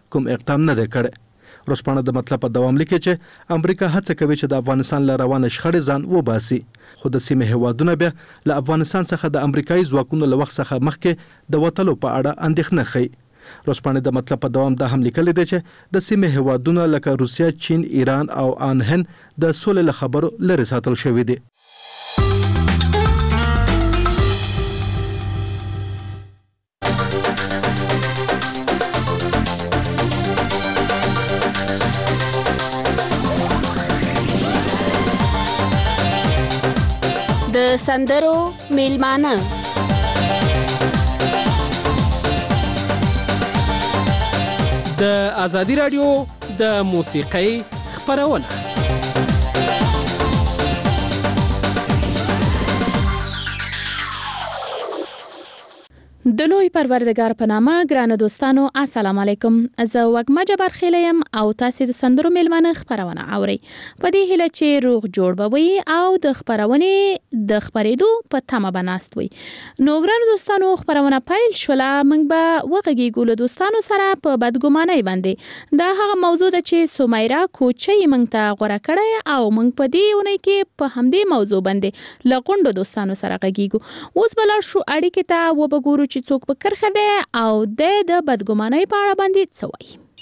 کوم اقدام نه دی کړی. ورځپاڼه د مطلب په دوام لیکي چې امریکا هڅه کوي چې د افغانستان له روانه شخړې ځان وباسي، خو د سیمې هیوادونه بیا له افغانستان څخه د امریکایي ځواکونو له وخت څخه مخکې د وټلو په اړه اندېښنه ښيي. ورځپاڼه د مطلب په دوام دا هم لیکلي دی چې د سیمې هیوادونه لکه روسیا، چین، ایران او ان هند د سولې له خبرو لرې ساتل شوي دي. د سندرو میلمانه د ازادي رادیو د موسیقۍ خپرونه. د لوی پروردگار په نامه ګرانو دوستانو السلام علیکم. زه وګما جبار خیلیم او تاسو د سندرو میلمانه خبرونه اورئ. په دې هیله چې روغ جوړ بوي او د خبرونه د خبرېدو په تمه بناست وي. نو ګرانو دوستانو خبرونه پایل شوله، موږ به وغږیږو له دوستانو سره په بدګمانۍ باندې. دا هغه موضوع ده چې سمیرا کوچي موږ ته غوړه کړی او موږ په دې ونې کې په همدې موضوع باندې لغونډو دوستانو سره غږیږو. اوس بل شو اړیکې ته وبګورو چې څوک به کرخه ده او د بدګمانۍ په اړه باندې څه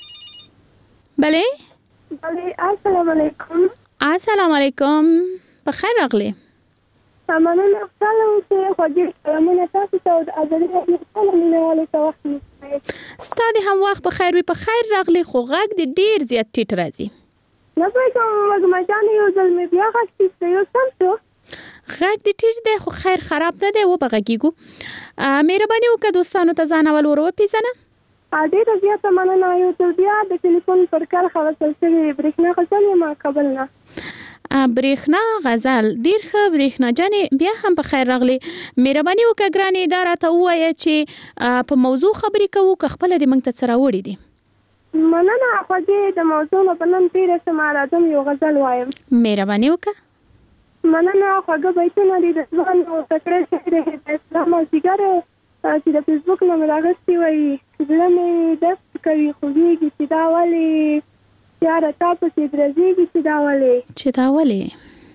وایي. بله السلام علیکم. السلام علیکم، په خیر راغلی. مننه خپله چې خوږې سلامونه تاسو ته د ازادي رادیو ټولو مینوالو ته وخت نیسئ. ستا د هم وخت په خیر وي. په خیر راغلی، خو غږ دې ډېر زیات ټیټ راځي. نه پوهېږم وږمه جانې یو ځل مې بیا غږ ټیټ دی، یو سم شو. غږ دې ټیټ دی خو خیر خراب نه دی، وبغږیږو. مهرباني وکړه دوستانو ته ځان اول ور وپېژنه. ډېره زیاته مننه. یو ځل بیا د ټلیفون پر کرښه وصل شوې برېښنا غزل یم کابل نه. برېښنا غزل، ډېر ښه برېښنا جانې، بیا هم په خیر راغلی. مهرباني وکړه ګرانې دا راته ووایه چې په موضوع خبرې کوو که خپله دې موږ ته څه راوړي دي. مننه خوږې، د موضوع نه په نن تېره شمه راځم یو غزل وایم. مهرباني وکړه. مننه خوږه بیتونه دي د ځوان او تکړه شاعر د اسلام او ځیګر چې د فیسبوک نه مې راغستې وایي. زړه مې دست کوي خوږېږي چې دا ولې یاره تا پسې درځېږي چې دا ولې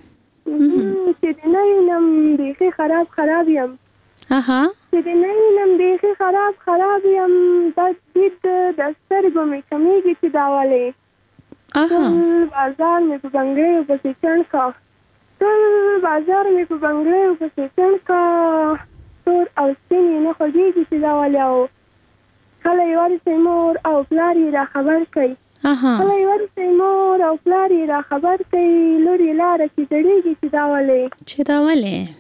چې د نه وینم بیخي خراب یم. چې د نه وینم بیخي خراب یم. دا دید د سترګو مې کمیږي چې دا ولې. ټول بازار مې په بنګړیو پسې چڼ کا، ټول بازار مې په بنګړیو پسې چڼ کا، تور او سپین یې نه خوږېږي چې دا ولې. او کله یې ورسئ مور او پلار یې را خبر کوي، کله یې ورسئ مور او پلار یې را خبر کوي، لور یې لاره چې زړېږي چې دا ولې.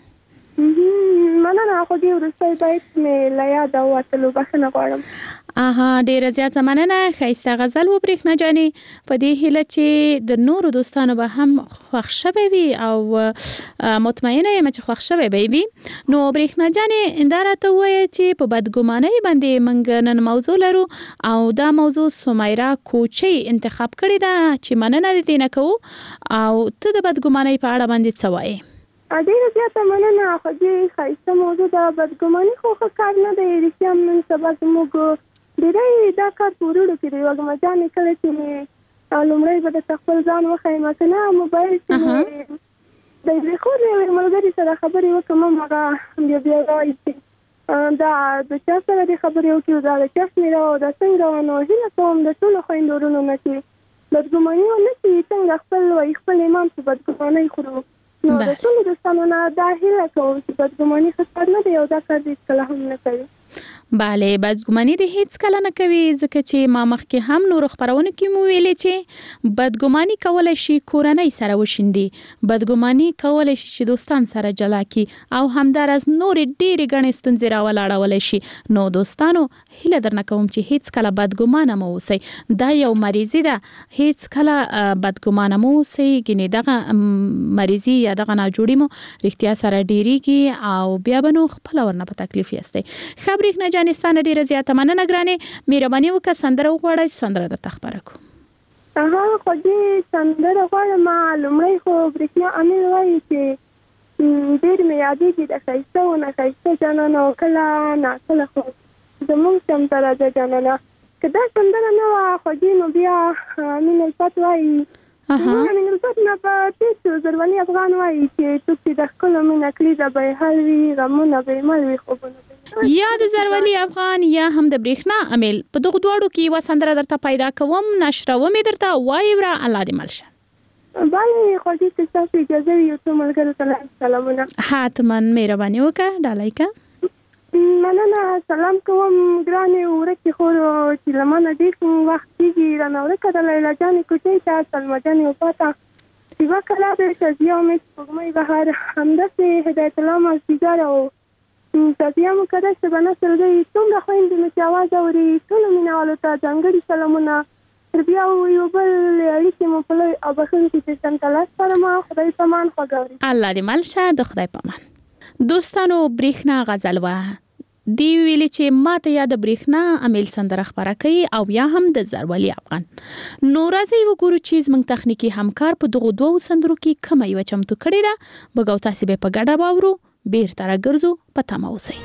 مننه خوږې، وروستی بیت مې له یاده ووتلو، بخښنه غواړم. ډیره زیاته مننه. ښایسته غزل و برېښنا جانې. په دې هیله چې د نورو دوستانو به هم خوښ شوی وي او مطمئنه یم چې خوښ شوی به وي. نو برېښنا جانې دا راته ووایه چې په بدګمانۍ باندې موږ نن موضوع لرو او دا موضوع سمیرا کوچي انتخاب کړې ده چې مننه دې نه کوو. او ته د بدګمانۍ په اړه باندې څه وایې؟ ډېره زیاته مننه خوږې. ښایسته موضوع ده. بدګماني خو ښه کار نه دی. رښتیا هم نن سبا زموږ ډېری دا کار په وروڼو کې دی. وږمه جانې کله چې لومړی به درته خپل ځان وښیم که نه موبایل کې د یوې خور یوې ملګري سره خبرې وکړم، هغه بیا وایي چې دا د چا سره دې خبرې وکړو، دا د چا شمېره او دا څنګه وه. نو هیله کوم د ټولو خویندو وروڼو نه چې بدګماني ونه کړي، څنګه خپل وایي خپل ایمان په بدګمانۍ خورو. نو د ټولو دوستانو نه دا هیله کوم چې بدګماني ښه کار نه دی او دا کار دې هېڅکله هم نه کوي. بله، بدګماني دې هیڅ کله نه کوي، ځکه چې ما مخکې هم نورو خپرونو کې مو ویلې چې بدګماني کولی شي کورنۍ سره وشیندي، بدګماني کولی شي چې دوستان سره جلا کی او همداراز نورې ډېرې ګڼې ستونزې راولاړولی شي. نو دوستانو هیله درنه کوم چې هیڅ کله بدګمانه مو اوسئ. دا یو مریضي ده، هیڅ کله بدګمانه مو اوسئ. ګینې دغه مریضي یا دغه ناجوړي مو رښتیا سره ډېرېږي او بیا به نو خپله ورنه په تکلیف یاستئ. ښه برېښنا جانې، ستانه ډېره زیاته مننه ګرانې. مهرباني وکړه سندره وغواړئ چې سندره درته خپره کړو. خوږې سندره غواړم. لومړی خو برېښنا امیر وایي چې ډېر مې یادېږي د ښایسته و نه ښایسته جانانه، او کله ناکله خو زمونږ سم ته راځه جانانه، که دا سندره نه وه خوږې نو بیا مین الفت وایي مین الفت نه په تېز زرولي افغان وایي چې څوک چې د ښکلو مینه کړي د به یې حل وي غمونه به یې مل وي خوبونه یا د زرولي افغان یا هم د برېښنا امیل په دغو دواړو کې یوه سندره درته پیدا کوم نشروم یې درته وایي وره الله دې مل شه بله خوږې که ستاسو اجازه وي یو څو ملګرو ته سلامونه حتما مهرباني وکړه ډالۍ که مننه سلام کوم ګرانې ورکې خورو چې له مانه ډېر وخت کېږي رانه ورکه د لیلا جانې کوچۍ ته سلما جانې وفاته شیبه کلا د شازیه امید سپوږمۍ بهر همداسې هدایت الله مازدیګر او شازیه مقدس شبانه سلګۍ څومره خویندې مې چې اواز اوري ټولو مینهوالو ته ځانګړي سلامونه تر بیا یو بل اړیکې مو په لوی او بښونکي سیستم ته لاس سپارم خدای پامان خوږه اوري الله دې مل شه د خدای پامان دوستانو برېښنا غزل وه دی ویلي چې ماته یا د برېښنا امیل سندره خبره کوي او یا هم د زرولي افغان نو راځئ وګورو چې زموږ تخنیکي همکار په دغو دوو سندرو کې کومه یوه چمتو کړې ده بګو تاسې به په ګډه واورو بیرته راګرځو په تمه اوسئ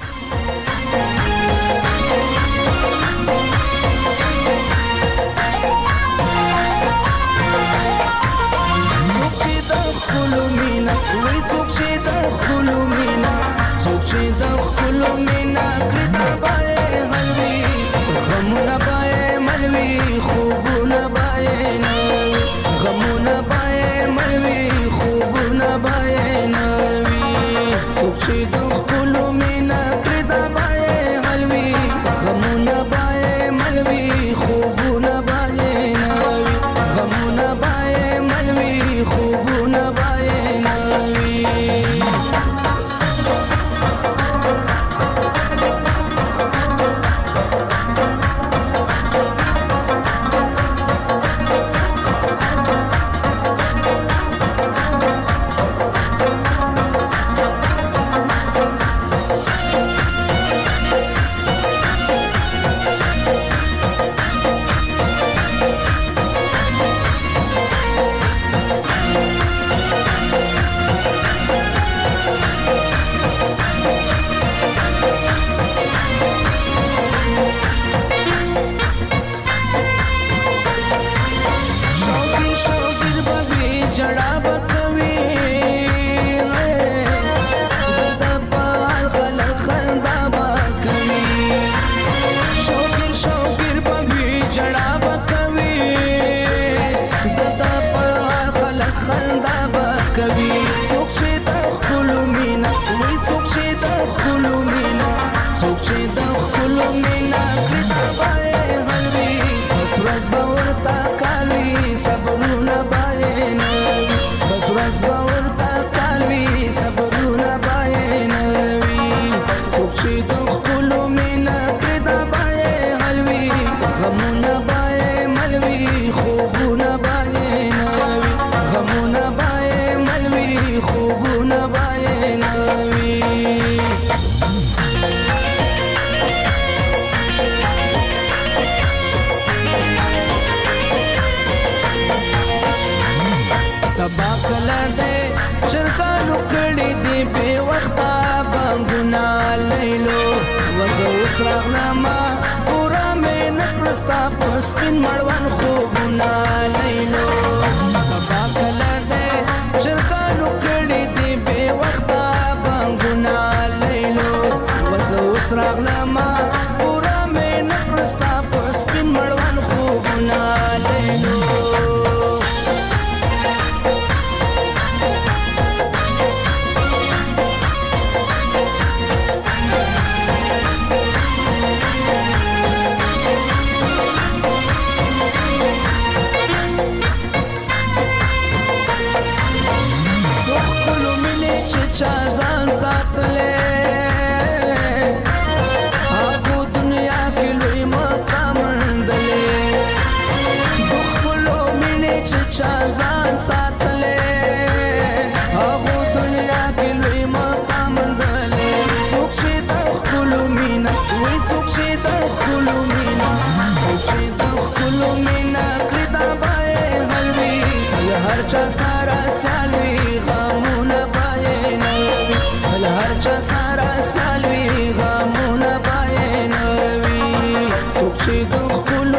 چې د خپل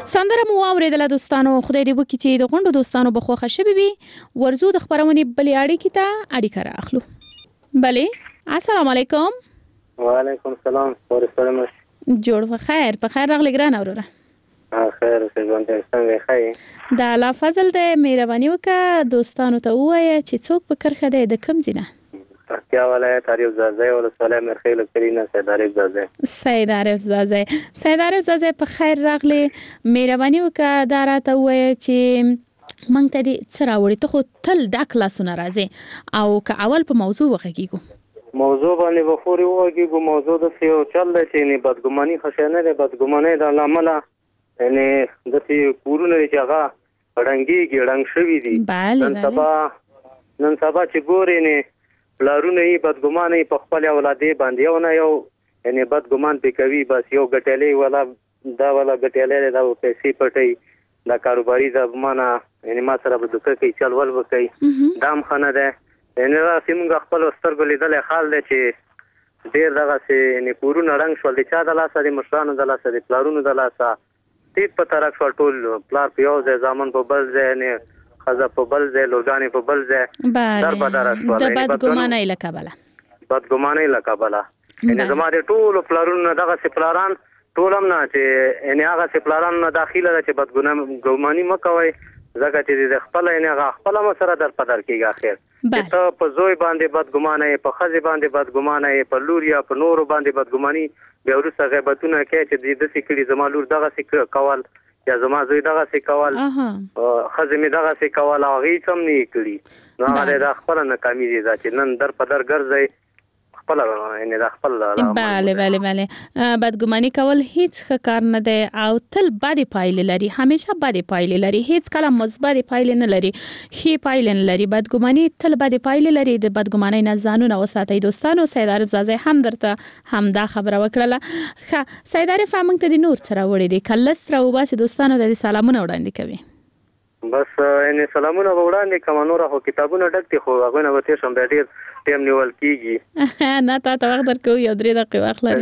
سندره مو اوریدله دوستانو. خدای دې وکړي چې د غونډو دوستانو به خوښه شوي وي. ورزو د خبرونې بلې اړیکې ته اړیکه رااخلو. بلې السلام علیکم. وعلیکم السلام. جوړ په خیر. په خیر راغلی ګرانه وروره. خیر ژوند دې څنګه ښه؟ د الله فضل دې مهرباني وکړه دوستانو ته ووایه چې څوک په کرخه دی د کوم ځای نه؟ پکتیا ولایت عارف زازی ولسوالۍ مرخیل کلینا سید عارف زازی. سید عارف زازی. سید عارف زازی په خیر راغلی. مهرباني وکړه دا راته ووایه چې موږ ته دې څه راوړي. ته خو تل ډک لاسونه راځې او که اول په موضوع وغږیږو. موضوع باندې بخوري وغږیږو. موضوع داسې یو چل دی چې بدګماني ښه نه دی. بدګمانۍ د امله یعنې داسې کورونه دي چې هغه ړنګېږي ړنګ شوي دي. نن سبا چې ګورې نه پلارونه یې بدګمانه یې په خپل اولادې باندې یو نه یو یعنی بدګمان پې کوي. بس یو ګټلی والا دا والا ګټلی دا پیسې پټوي دا کاروباري د مانه یعنی ما سره به دوکه کوي چل ول به کوي. دا هم ښه نه دی. یعنې داسې موږ خپلو سترګو لیدلی حال دی چې ډېر دغسې یعنې کورونه ړنګ شول. د چا د لاسه د مشرانو د لاسه د پلارونو د لاسه تیت په طرف شول. ټول پلار په یو ځای زامن په بل ځای یعنې خزه په بل ځای لورګانې په بل ځای در بدره شول. د بدګمانۍ له کبله یعنې زما د ټولو پلارونو نه دغسې پلاران ټول هم نه چې یعنې هغسې پلارانو نه داخله ده چې بدګماني مه کوئ ځکه چې د خپله یعنې هغه خپله مو سره در په در کېږي اخر چې ته په زوی باندې بدګمانه یې، په ښځې باندې بدګمانه یې، په لور یا په نورو باندې بدګماني بیا وروسته غیبتونه کوي چې دې داسې کړي زما لور دغسې کول یا زما زوی دغسې کول ښځې مې دغسې کول او هغې هېڅ هم نه یې کړي. نو هغه دا خپله ناکامي دي دا چې نن در په در ګرځئ خپله یعنې دا خپل بله بدګماني کول هیڅ ښه کار نه دی او تل بدې پایلې لري. همیشه بدې پایلې لري. هیڅ کله مثبت پایلې نه لري. ښې پایلې نه لري. بدګماني تل بدې پایلې لري. د بدګمانۍ نه ځانونه وساتئ دوستانو. سید عارف زازی هم درته همدا خبره وکړله. ښه سید عارف موږ ته د نور څه راوړي دي که لس راوباسي دوستانو ته د سلامونه وړاندې کوي؟ بس یعنې سلامونه به وړاندې کوم. نوره خو کتابونه ډک دي خو هغوی نه به تېر شم. بیا ډېر ټایم نیول کېږي. نه تا ته وخت درکوو 3 دقیقې وخت لري.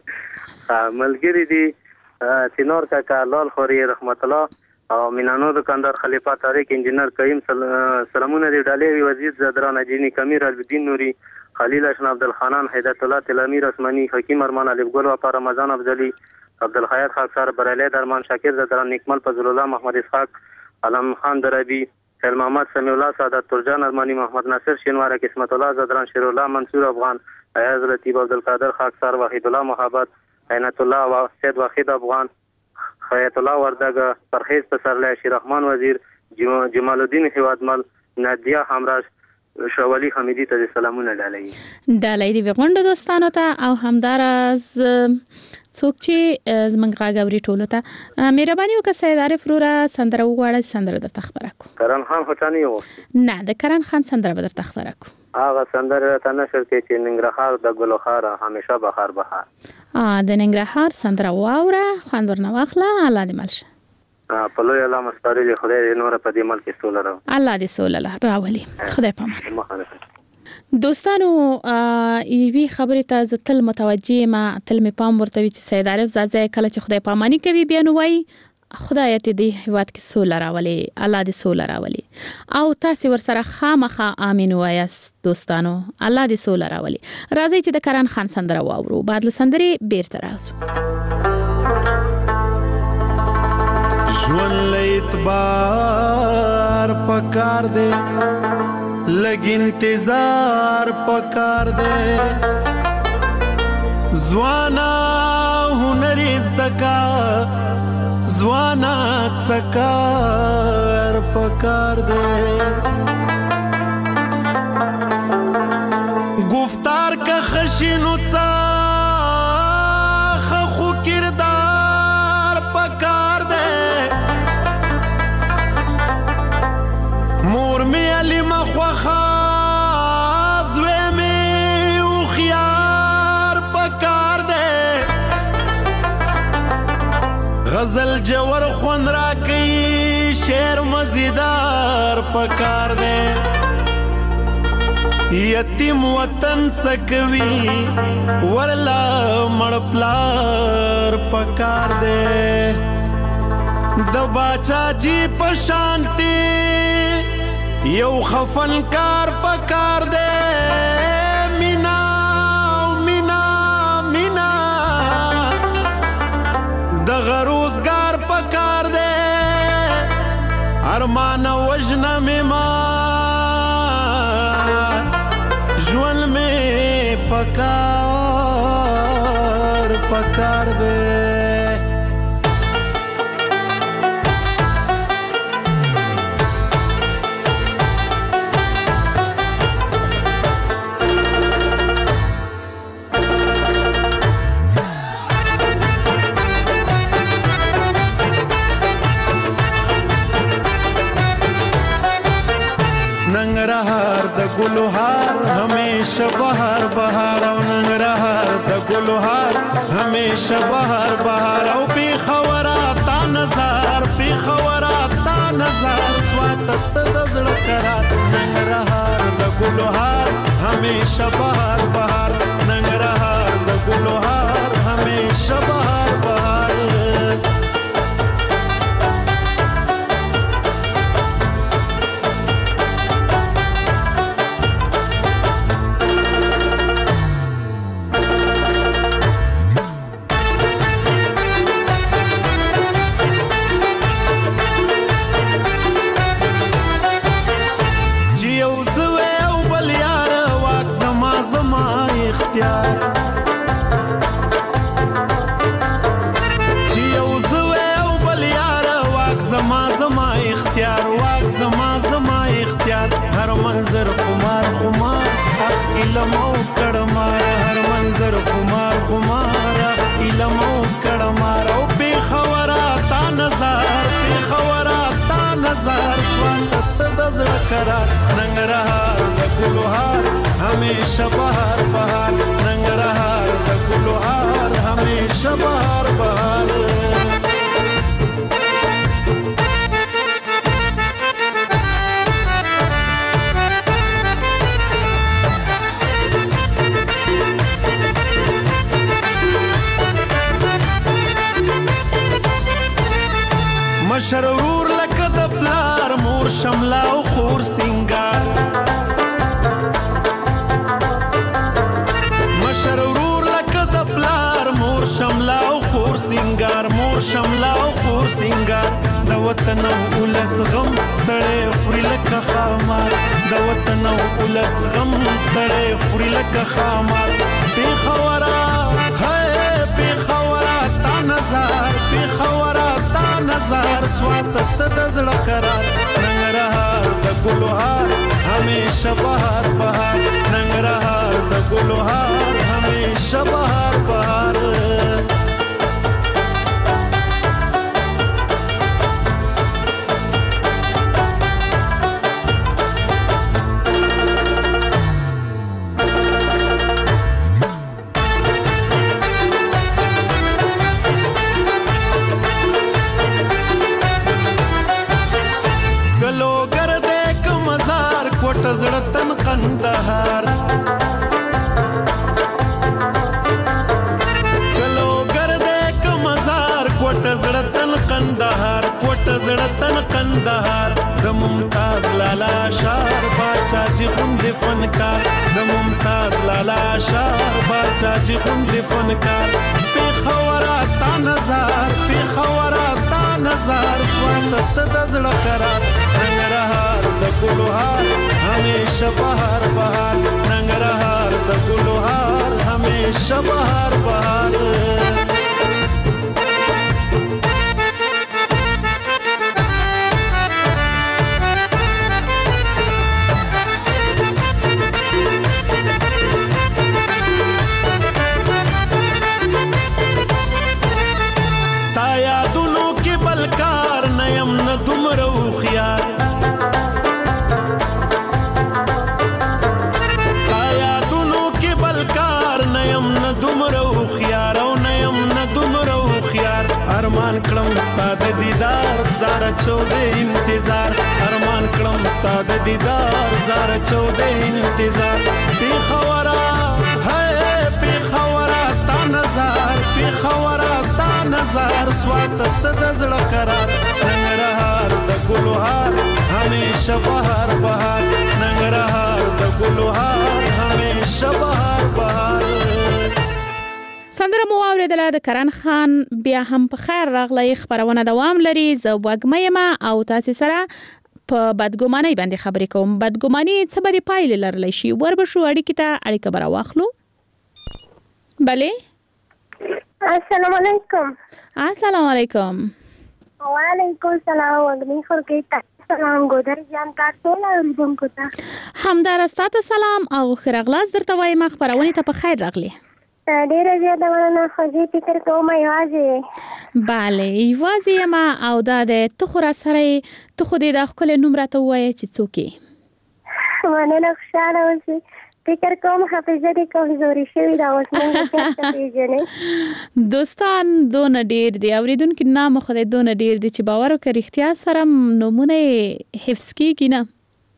ملګري دي چنار کاکا لال خوري رحمت الله او مینانو دکاندار خلیفه طارق انجینر کریم سلامونه دي. ډالۍ وزیر زدران اجینی کمیر الدین نوری خلیل اشن عبدالخانان هدایت الله تلامیر اسمانی حکیم ارمان الف گل و رمضان افضلی عبدالحیات خاکسار برالی درمان شاکر زدران نکمل فضل الله محمد اسحاق علم خان دربی خیل محمد سمیع الله سعادت ترجان ارمانی محمد ناصر شینواره قسمت الله زدران شیر الله منصور افغان ایاز لطیف عبدالقادر خاکسار وحید الله محبت عینت الله سید وحید افغان خیات الله وردگ پرخیز پسرلی شیررحمان وزیر جمال الدین حوادمل نادیه همراش شوالی حمیدی ته سلامونه ډالۍ دی غونډه دوستانو ته او همدارز څوک چې زمونږ غږ اوري ټولو ته مهرباني وکړه سید عارف وروره سندره وغواړه. سندره درته خبره کړو. کرن خان هوټانی و نه د کرن خان سندره به درته خبره کړو. هغه سندره ته نشر کې چې ننګرهار د ګلوخاره همیشه بهار بهار د ننګرهار سندره واوره خوند ورنه واخله. الله دې مل شه. په لوی الله مستاري خدای دې نور په دې ملک سوله راو. الله دې سوله راولي. خدای پامان. دوستانو یوې خبرې ته زه تل متوجه ما تل مې پام ورته وي چې سید عارف زازی کله چې خدای پاماني کوي بیا نو وایي خدای ته دې هیواد کې سوله راولي. الله دې سوله راولي او تاسو ورسره خامخا امين وایاست دوستانو. الله دې سوله راولي. راځي چې د کرن خان سندره واورو. بعد له سندرې بیرته راځو. ژوند له اعتبار پکار دی لګ انتظار پکار دی ځوانا هنر زدکا ځوانا څکار پکار دی گفتار کا خشنو څا خو کردار پکار دی مور می علی مخوخه زوی می او خیار پکار دی غزل جور خون را کئی شعر مزیدار پکار دی یتیم وطن څکوي ورلا مړ پلار پکار دی د باچا جی په شانتی یو خفنکار پکار دے مینا مینا مینا د غروزگار پکار دے ارمان وجنا میں ماں ژوند میں پکار دے नंगरहार द गुलहार हमेशा बहार बहार ओ नंगरहार द गुलहार हमेशा बहार बहार ओ पी खवरा ता नजार पी खवरा ता नजार स्वात दजड़ करार नंगरहार द गुलहार हमेशा बहार बहार नंगरहार द गुलहार हमेशा बहार बहार منظر خمار خمار علمو کڑمار ہر منظر خمار خمار علمو کڑمار او پی خورا تا نظار پی خورا تا نظار سوانت دزڑ کرار ننگرہار دا گلوہار ہمیشہ بہار بہار ننگرہار دا گلوہار ہمیشہ بہار بہار مشرور لکه د پلار مور شملا او خور سنگار مشرور لکه د پلار مور شملا او خور سنگار مور شملا او خور سنگار د وطن او ولس غم سړی خوري لکه خامار د وطن او ولس غم سړی خوري لکه خامار پیښورا هی پیښورا تا نظر پیښورا نظر سواتت دزڑ کرار ننگرہار دا گلوہار ہمیشہ بہار بہار ننگرہار دا گلوہار ہمیشہ بہار بہار زړتن قندهار کلو ګرده کمزار کوټ زړتن قندهار کوټ زړتن قندهار د ممتاز لالا شار باچا جی غوند فنکار د ممتاز لالا شار باچا جی غوند فنکار پیښورا تا نظر پیښورا تا نظر سوانت دزړ کرار ننګرهار د ګلوهار ہمیشہ بہار بہار ننگرہار دا گلوہار ہمیشہ بہار بہار ستا یادونو کی بلکار نیم نہ دمرو خیار ارمان کړم ستا د دیدار زاره چوده انتظار ارمان کړم ستا د دیدار زاره چوده انتظار پیښورا هی پیښورا تا نظر پیښورا تا نظر سوات ته د زړه قرار ننګرهار د ګلو هار همیشه بهار بهار ننګرهار د ګلو هار همیشه بهار بهار. سندره مو اوریدله د کرن خان. بیا هم په خیر راغلی. خبرونه دوام لري. زه وږمه یم او تاسو سره په بدګمانۍ باندې خبرې کوم. بدګماني څه به پایلې لرلی شي؟ وربشو اړیکې ته اړیکه به راواخلو. بله. السلام علیکم. السلام علیکم. وعلیکم السلام. وږمې خورکې ته سلام. ګودر جان تا ټول اوریدونکو ته همدارسته ته سلام او ښه راغلاست درته وایم. خبرونې ته په خیر راغلی. ډېره زیاته مننه. خوږې فکر کوم یوازې بله یوازې یم او دا دی ته خو راسره یې. ته خو دې دا ښکلی نوم راته ووایه چې څوک یې. مننه. خوشحاله اوسې. فکر کوم حافظه دې کمزوري شوې ده اوس موږ څه پېژنې. دوستان دونه ډېر دي اورېدونکي نام خدای دونه ډېر دي چې باور وکړه رښتیا سره نومونه یې حفظ کېږي نه.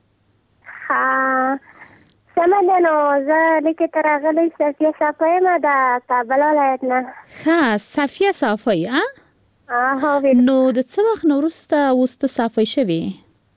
ها سمه ده. نو زه لیکې ته راغلی صفیه صافی یم د کابل ولایت نه. ښه صفیه صافی هو. نو د څه وخت نه وروسته اوس ته صافی شوې؟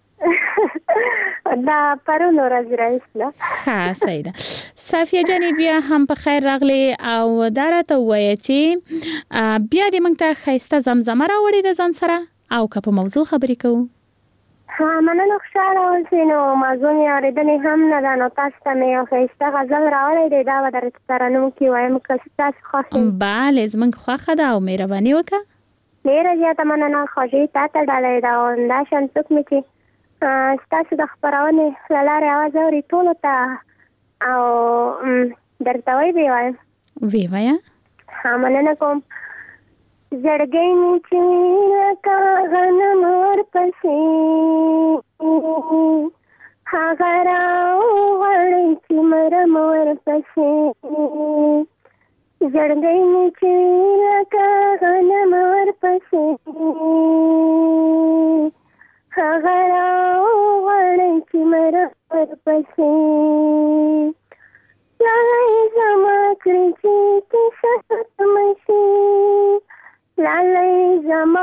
دا پرون ورځ راهیسې. ښه صحیح ده. صافیه جانې بیا هم په خیر راغلی او دا راته ووایه چې بیا دې موږ ته ښایسته زمزمه راوړې ده ځان سره او که په موضوع خبرې کوو. ها مننه. خوشحاله اوسئ. نو موضوع مې اورېدلې هم نه ده. نو تاسو ته مې یو ښایسته غزل راوړی دی. دا به درته ترنم کې وایم که ستاسو خوښ وي. بله زموږ خوښه ده او مهرباني وکړه. ډېره زیاته مننه. خوږې تا ته ډالۍ ده. او همداشان څوک مې چې ستاسو د خپرونې له لارې اواز اوري ټولو ته او درته ویې وایم. ویې وایه. ها مننه کوم. زړګی مې چې لکه غنم ورپسې هغه راوغواړئ چې مرم ورپسې. زړګی مې چې لکه غنم ورپسې هغه راوغواړئ چې مرم ورپسې. لالۍ زما کړې چې کیسه ختمه شي. لالۍ زما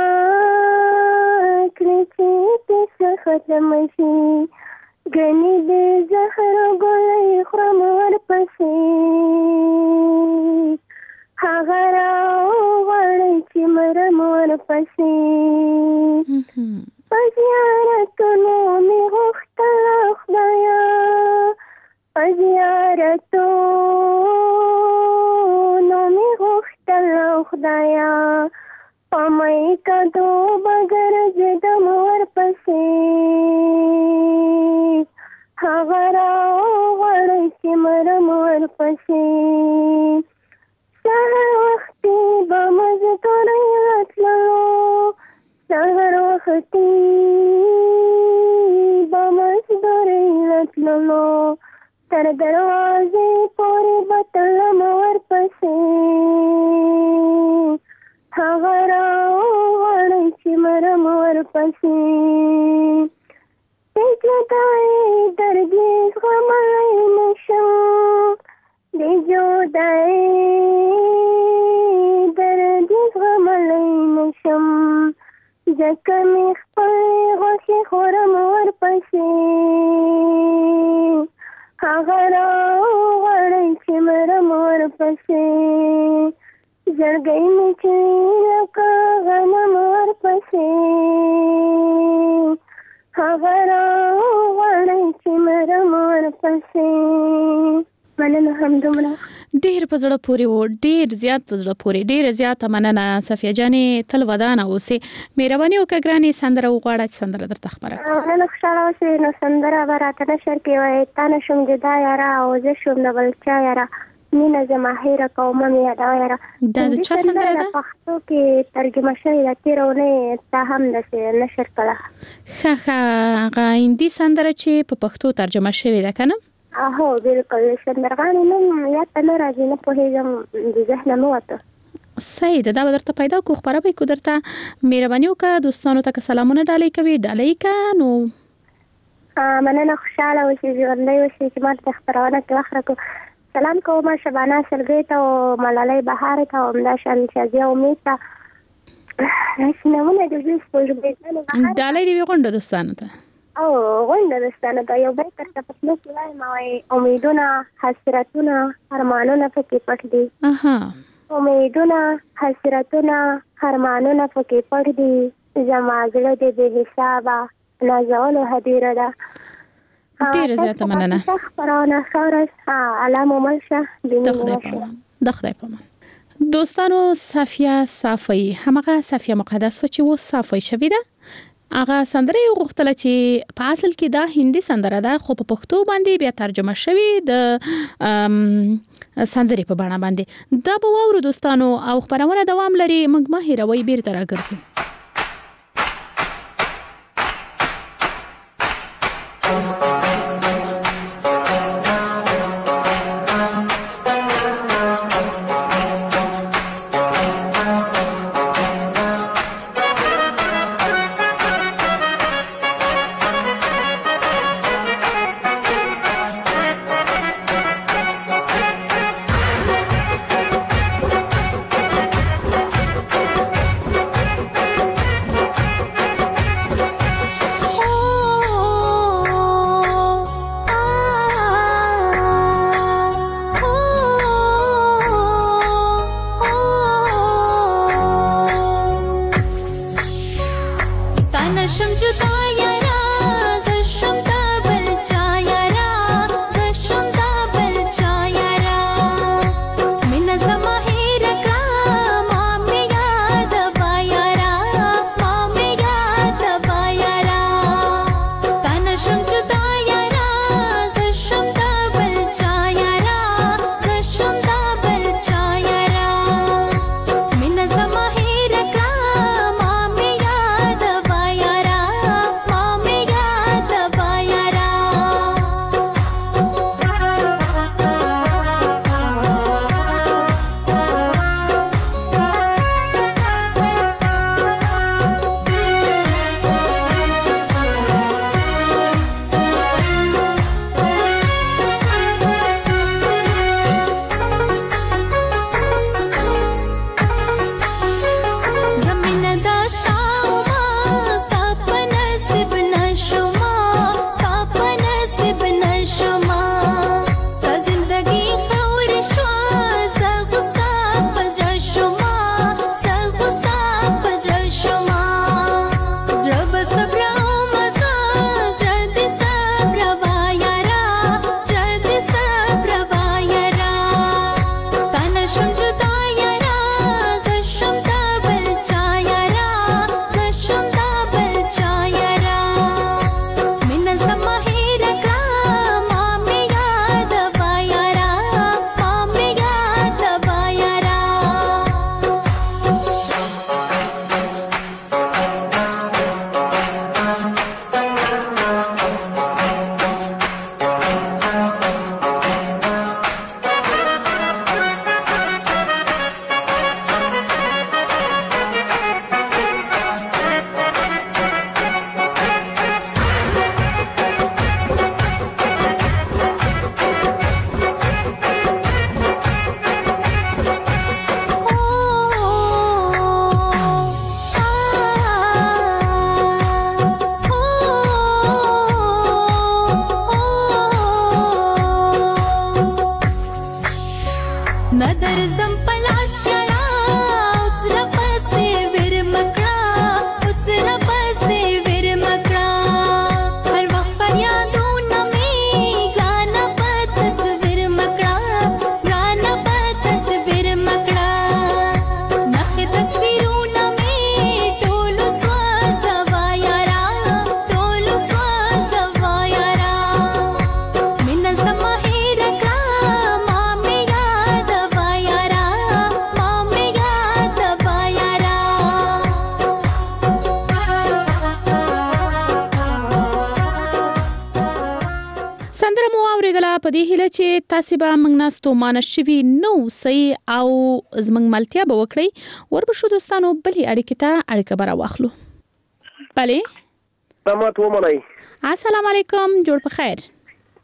کړې چې کیسه ختمه شي. ګنې د زهر ګولۍ خورم ورپسې هغه راوغواړئ چې مرم ورپسې. په زیارتونو مې غوښتله خدایه په زیارتونو مې غوښتله خدایه په مې کدو به ګرځېدم ورپسې هغه راوغواړئ چې مرم ورپسې. سهار وختي به مزدورۍ راتللو سهار وختي به مزدورۍ راتللو تر دروازې پورې به تلم ورپسې هغه راوغواړئ چې مرم ورپسې. د جدایۍ درد یې زغملی نشم. د جدایۍ درد یې زغملی نشم. ځکه مې خپلې غوښې خورم ورپسې هغه راوغواړئ چې مرم ورپسې. زړګی مې چې لکه غنم ورپسې هغه راوغواړئ چې مرم ورپسې. مننه. همدومره. ډېر په زړه پورې و. ډېر زیات په زړه پورې. ډېره زیاته مننه صفیه جانې. تل ودانه اوسې. مهرباني وکړه ګرانې سندره وغواړه چې سندره درته خپره کړم. مننه. خوشحاله اوسې. نو سندره به راته نشر کې وایي. تا نه شوم جدا یاره او زه شوم د بل چا یاره مینه زما هیره کومه مې یادوه یاره. دا د چا سندره ده؟ پښتو کې ترجمه شوې ده. تېره اونۍ تا هم داسې نشر کړه. ښه هغه هندي سندره چې په پښتو ترجمه شوې ده که نه؟ هو بالکل. سندرغاړې نوم یاد ته نه راځي. نه پوهېږم د ذهنه نه وته. صحیح ده. دا به درته پیدا کو خبره به کو درته. مهرباني وکړه دوستانو ته که سلامونه ډالۍ کوي ډالۍ که. نو مننه. خوشحاله اوسې. ژوندی اوسې چې ما ته خپرونه کې وخت راکړو. سلام کوم شبانه سلګي ته او ملالۍ بهار ته او همداشان شازیه امید ته نشنمونه د دې سپوږمۍ ته دالای دی غونډه دوستانو ته او غونډه دوستانو ته یو بل تر تاسو نو وایم امیدونه حسرتونه ارمانونه پکې پټ دي امیدونه حسرتونه ارمانونه پکې پټ دي زما زړه دې به حسابه نازولو هدیره ده ډیره زیاته مننه خبرونه خارج علامه مرشه د خدای په امان دوستانو صافیه صافی همغه صافیه مقدس و چې و صافی شوی ده هغه سندره یو غوښتله چې په اصل کې دا هندي سندره ده خو په پښتو باندې بیا ترجمه شوی د سندره په بڼه باندې دا به وورو دوستانو او خبرونه دوام لري موږ ما هیروي بیرته راګرځو په دې هیله چې تاسو به موږ ناستو مانشوي نو سي او زمنګ ملتیا به وکړي وربشو دوستانو بلې اړیکې ته اړیکه برا واخلو. بله سلامات و منای. السلام علیکم، جوړ په خیر.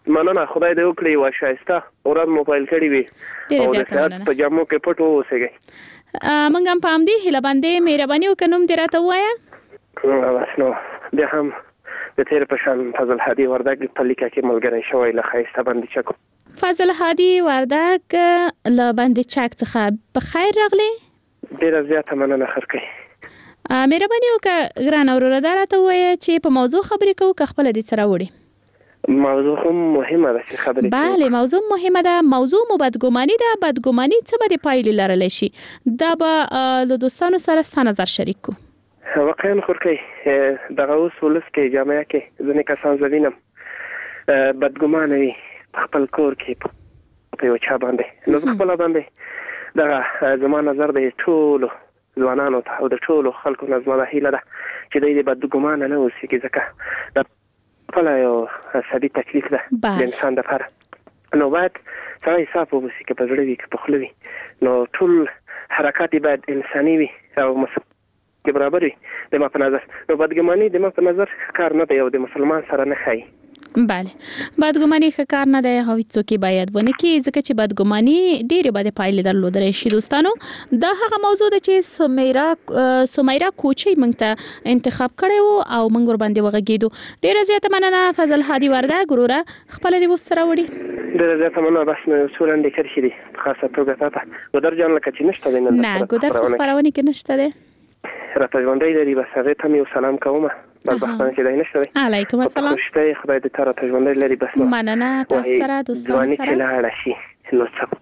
مننه خدای دې وکړي وا شایسته اوراد موبایل کړی وي ډیره زیاته مننه په جامو کې پټ اوسېږي منګ هم پام دی هله باندې مهرباني وکنم دې راته وایا نو د هم د تیر په شان فضل هادي وردګ په لیکه کې ملګری شوی له خایسته باندې چکو فضل هادي وردګ له باندې چک څخه په خیر راغلی ډیره زیاته مننه خرکې مهرباني وکړه ګران اورور راته وایا چې په موضوع خبرې کوو که خپل دې سره وړي موضوع هم مهمه ده چې خبرې بله موضوع مهمه ده موضوع مو بدګماني ده بدګماني څه به پایلې لرلی شي دا به له دوستانو سره ستا نظر شریک کو واقعا خورکې دغه اوس ولس کې جامعه کې ځینې کسان زه وینم بدګمانه وي په خپل کور کې په یو چا باندې نو زه خپله باندې دغه زما نظر د ټولو ځوانانو ته او د ټولو خلکو نه زما دا هیله ده چې دوی د بدګمانه نه اوسېږي ځکه د خپل یو سړي تکلیف ده د انسان دپاره نو باید سړی صاف واوسي که په زړه وي که په خوله وي نو ټول حرکات باید انساني وي او کې برابر وي د ما په نظر نو بدګماني د ما په نظر کار نه دی او د مسلمان سره نه ښایي بله بدګماني ښه کار نه دی او هیڅوک باید ونه کړي ځکه چې بدګماني ډېرې بدې پایلې درلودلی شي دوستانو دا هغه موضوع ده چې سمیرا کوچی موږ ته انتخاب کړی و او موږ ورباندې وغږېدو ډېره زیاته مننه فضل هادي وردګ وروره خپله دې اوس سره وړي ډېره زیاته مننه بس مې څو لنډې کرښې دي په خاصه توګه تا ته ګودر جان لکه چې نشته دی نه ګودر خو خپرونې کې نشته دی راته ژوندی لري بس هغې ته مې یو سلام کوم بدبختانه چې دی نشته دی علیکم السلام خوشته خدای دې تا راته ژوندی لري بس مننه تاسو سره دوستانو ځواني چې لاړه شي نو څه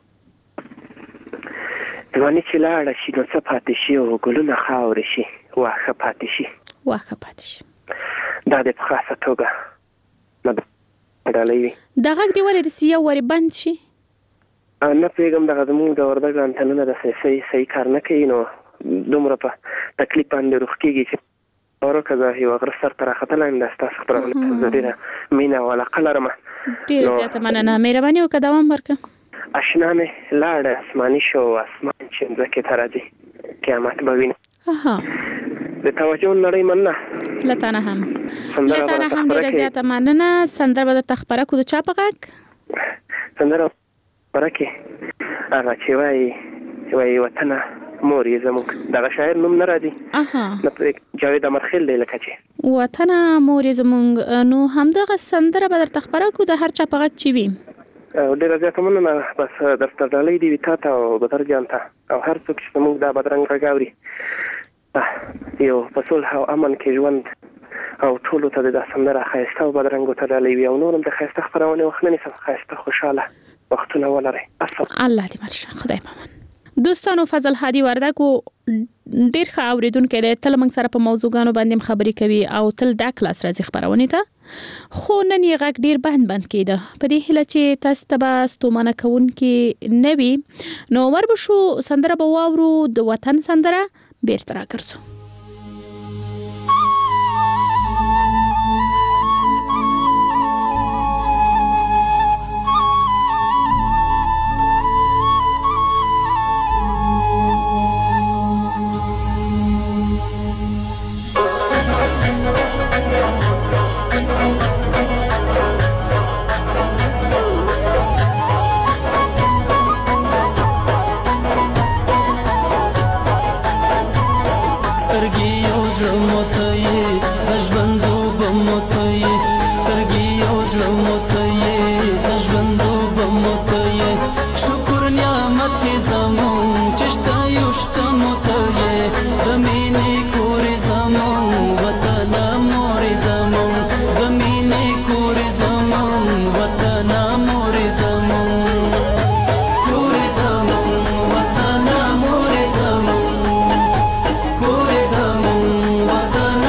ځواني چې لاړه شي نو څه پاتې شي او ګلونه خاورې شي واښه پاتې شي دا دې په خاصه توګه ډالۍ وي دا غږ دې ولې داسې یو وارې بند شي نه پوهېږم دغه زموږ د وردګ انتنونه داسې صحیح کار نه کوي نو دومره په تکلیف باندې روح کېږي چې ورکه زه یو غره سر ته راختلی یم دا ستاسو خپرونه زه ډېره مینه او علاقه لرم ډېره زیاته مننه مهرباني وکړه دوام ورکړه اشنا مې لاړه اسماني شو اسمان چې مځکې ته راځي قیامت به وینه د توجه نړۍ مننه له تا نه هم ډېره زیاته مننه سندره به درته خپره کړو د چا په غږ سندره خپره کړې هغه چې وایي وطنه مور یې زموږ دغه شاعر نوم نه راځي جاوید امرخیل دی لکه چې وطنه مور یې زموږ نو همدغه سندره به درته خپره کړو د هر چا په غږ چې وي ډېره زیاته مننه بس درته ډالۍ دې وي تا ته او بدر جان ته او هر څوک چې زموږ دا بدرنګ غږ اوري یو په صلح او امن کې ژوند او ټولو ته دا سندره ښایسته او بدرنګو ته ډالۍ وي او نور هم د ښایسته خپرونې وخت نه نیسم ښایسته خوشحاله وختونه ولرئ الله دې مل خدای پامان دوستانو فضل هادي وردګ ډېر ښه اورېدونکی دی تل موږ سره په موضوعګانو باندې خبرې کوي او تل ډک لاس راځي خپرونې ته خو نن یې غږ ډېر بند کېده په دې هیله چې تاسو ته به ستومانه کوونکې نه وي نو ور به شو سندره به واورو د وطن سندره بیرته راګرځو وطن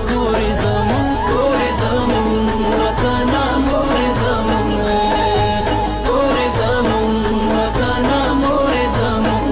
خوري زمون خوري زمون وطن مور زمون خوري زمون وطن مور زمون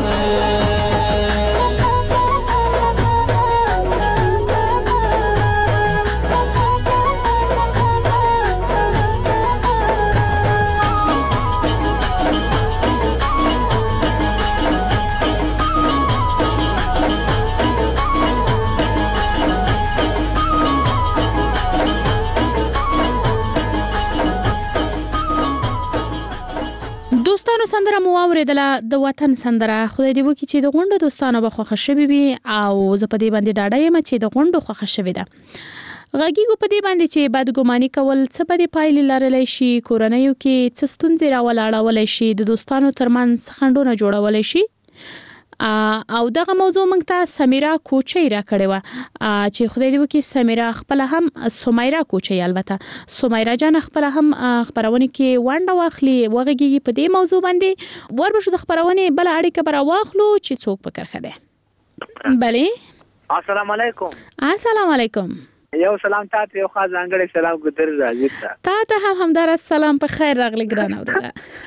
دوستانو سندره مو اوریدله د وطن سندره. خدای دې وکړي چې د غونډو دوستانو به خوښه شوي وي او زه په دې باندې ډاډه یم چې د غونډو خوښه شوې ده. غږیږو په دې باندې چې بدګماني کول څه بدې پایلې لرلی شي، کورنیو کې څه ستونزې راولاړولی شي، د دوستانو ترمنځ خنډونه جوړولی شي. او دغه موضوع موږ ته سمیرا کوچی را کړې وه چې خدای دې وکړي سمیرا خپله هم سمیرا کوچی البته سمیرا جان خپله هم خپرونې کې ونډه واخلي وغږیږي په دې موضوع باندې. وربشو د خپرونې بله اړیکه به راواخلو چې څوک په کرښه دی. بلې السلام علیکم. السلام علیکم. یو سلام تاسو یو خاص ځانګړی سلام ګذر راځي ته هم همدار سلام په خیر راغلی ګرانه ودا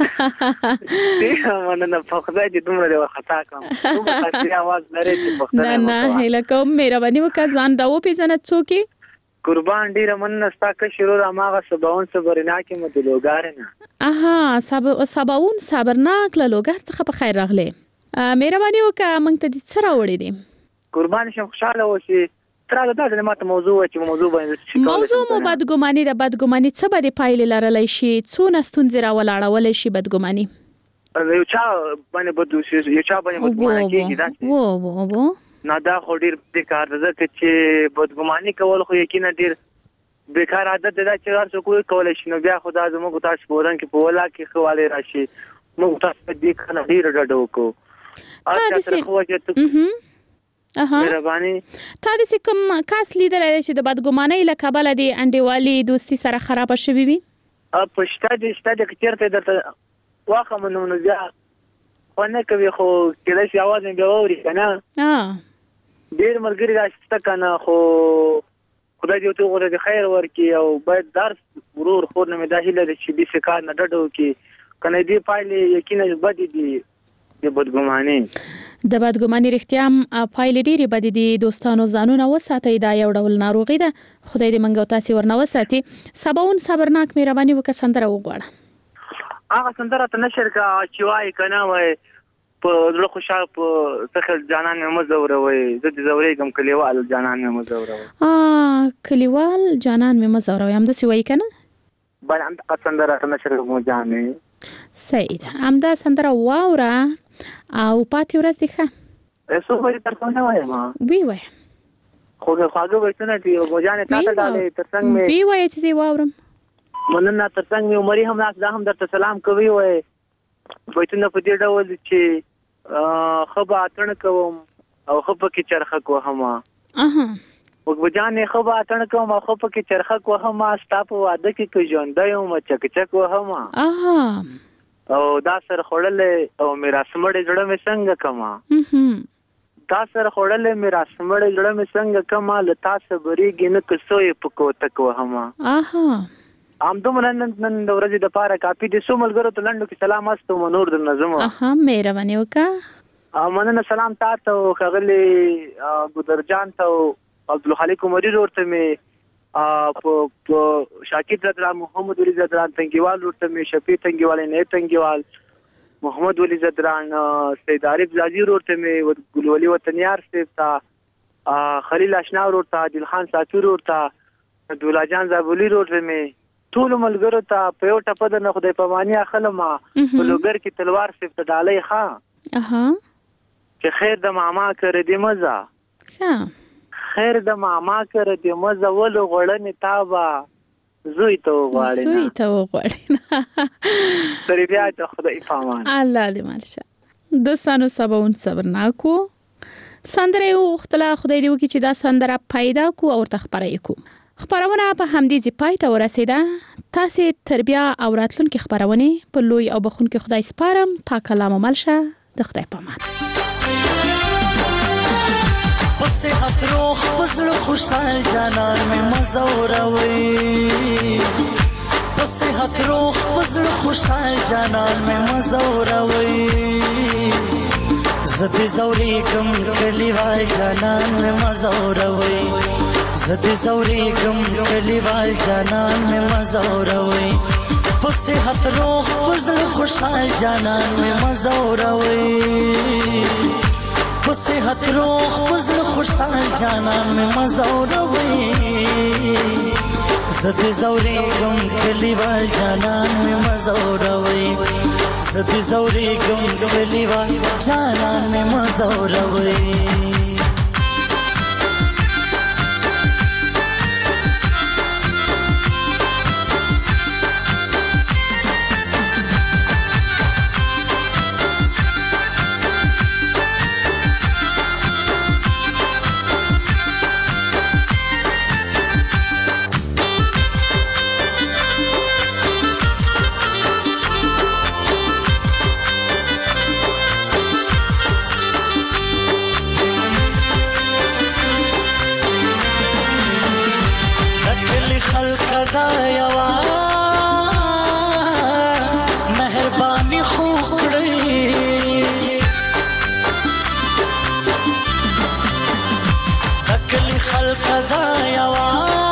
مننه په خدای دې دومره دی خطا کوم دومره خاصه आवाज لري چې په خدای نه هله کوم مهرباني وکړه ځان راو پیژنه څوک قربان ډیر مننه ستا شروع ماغه سباون صبرنا کې مدلوګار نه سباون صبرناک له لوګار څخه په خیر راغلی. مهرباني وکړه موږ ته دې څه راوړې دي. قربان شم خوشاله اوسې تر دا د ماته موضوع باندې موضوع مو بدګماني د بدګماني څه به د پایلې لرلی شي، څونه ستونزې راولاړولی شي بدګماني. یو چا باندې بدګماني کېږي نه دا خو ډېر بیکار ده چې بدګماني کول خو یقینا ډېر بیکار عادت ده چې هر څوک کولی شي. نو بیا خو دا زموږ تاسو په ودان کې په ولا کې ښه والی راشي موږ تاسو دې کنه ډېر ډډه وکړو. مهرباني تا دې کوم کاس لیدلی دی چې د بدګمانۍ له کبله د انډیوالي دوستي سره خرابه شوې وي؟ په شته دې که چېرته درته واخلم نو بیا خو نه کوي خو کېدای شي اواز مې بیا واوري که نه ډېر ملګري راشته که نه خو خدای دې ورته وغوره د خیر ورکړي او باید درس ورور خور نه مې دا هیله ده چې داسې کار نه ډډه وکړي که نه دې پایلې یقینا بدې دي د بدګمانۍ. د بدګماني رښتیا هم پایلې ډېرې بدې دي. دوستانو ځانونه وساتئ، دا یو ډول ناروغي ده. خدای دې موږ او تاسې ورنه وساتي. سباون صبرناک مهرباني وکړه سندره وغواړه. هغه سندره ته نشر که چې وایي که نه وایي په زړه خوشحال په څخه جانان مې مه ځوروئ زه دې ځورېږم کلیوال جانان مې مه ځوروئ کلیوال جانان مې مه ځوروئ همداسې وایي که نه بله همدغه سندره ته نشر مو جانې صحیح ده. همدا سندره واوره او پاتې ورځ دې ښه. څو بجې تر څو نه وایم وی وایه خو خواږه بیتونه دي مجانې تا ته ډالې تر څنګ مې وی وایه چې زه واورم. مننه تر څنګ مې عمري هم ناست دا هم درته سلام کوي وایي بیتونه په دې ډول چې ښه به اتڼ کوم او ښه پکې چرخه کوهم وګبجانې ښه به اتڼ کوم او ښه پکې چرخه کوهم ستا په واده کې که ژوندی یم چکچک وهم او دا سر خوړلې او میراث مړې زړه مې څنګه کما دا سر خوړلې میراث مړې زړه مې څنګه کما له تا صبرېږي نه که څو یې په کوتک وهمه همدومره نن د ورځې دپاره کافي دي. څو ملګرو ته لنډو کې سلام استوم نور در نظم مهرباني وکړه. مننه سلام تا ته او ښاغلي ګودرجان ته او عبدالخالق عمري ورور ته مې په شاکر زدران محمد ولی زدران تنگیوال ورته مې شفیع تنگیوال نه تنگیوال محمد ولی زدران سید عارف زاجی ورته مې ګلولي وطنیار صاحب ته خلیل اشنا ورته عادل خان ساتور ورته دولا جان زابلی ورته مې ټول ملګرو ته په یو ټپه د خدای پاماني اخلم په لوګر کې تلوار صاحب ته ډالۍ ښه چې خیر د ماما کړې دې مزه خیر د ماما کړې دې مزه ولو غړنې تابا زوی ته وغواړي سری بیا ته خدای پامان الله دې مالشه. دوستانو سباون صبرناکو سندره وختله خدای دې وکړي چې دا سندره پیدا کو او تخبرې کو. خبرونه په همدې ځای پای ته ورسیده. تاسو تربیه او راتلونکي خبرونه په لوی او بخونکي خدای سپارم. پاک کلام ملشه د خدای پامان. صحت روح فضل خوشحال جانان میں مزوروي صحت روح فضل خوشحال جانان میں مزوروي زد زوري کم کلیوال جانان میں مزوروي زد زوري کم کلیوال جانان میں مزوروي صحت روح فضل خوشحال جانان میں مزوروي صحت روح فضل خوشحال جانان میں مزوروي زد زوري کم کلیوال جانان میں مزوروي زد زوري کم کلیوال جانان میں مزوروي مهرباني خو کړی دکلی خلق دا یوا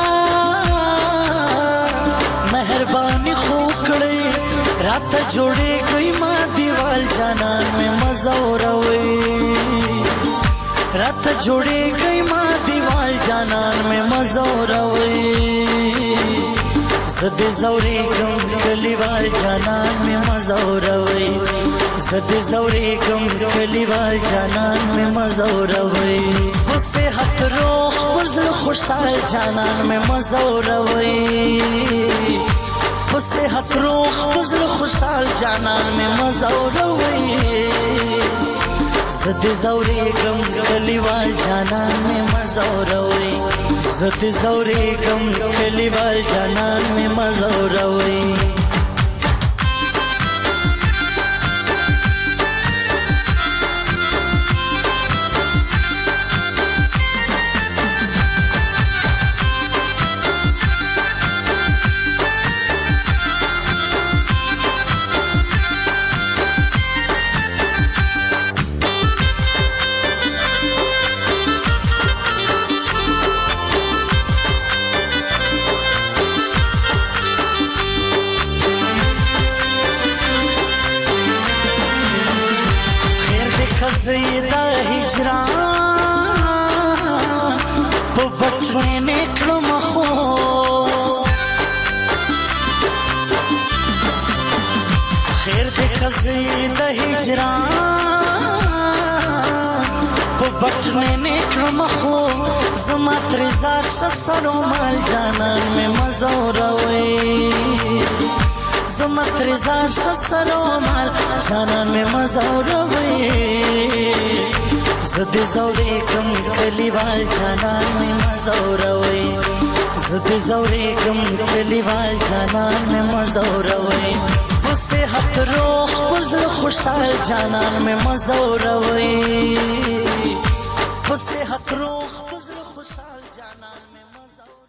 مهرباني خو کړی رات جوړې گئی ما دیوال جانان میں مزوروي رات جوړې گئی ما دیوال جانان میں مزوروي زد زوري کم کلیوال جانان میں مزوروي زد زوري کم کلیوال جانان میں مزوروي صحت روح فضل خوشحال جانان میں مزوروي صحت روح فضل خوشحال جانان میں مزوروي زد زوري کم کلیوال جانان میں مزوروي زد زوري کم کلیوال جانان میں مزوروي زیدا هجران په بټنې نکړو مخو خیر دې زیدا هجران په بټنې نکړو مخو زما ترزار شسرو مال جانان میں مزوروي زما ترزار شسرو مال جانان میں مزوروي زد زوري کم کلیوال جانان میں مزوروي زد زوري کم کلیوال جانان میں مزوروي صحت روح فضل خوشحال جانان میں مزوروي صحت روح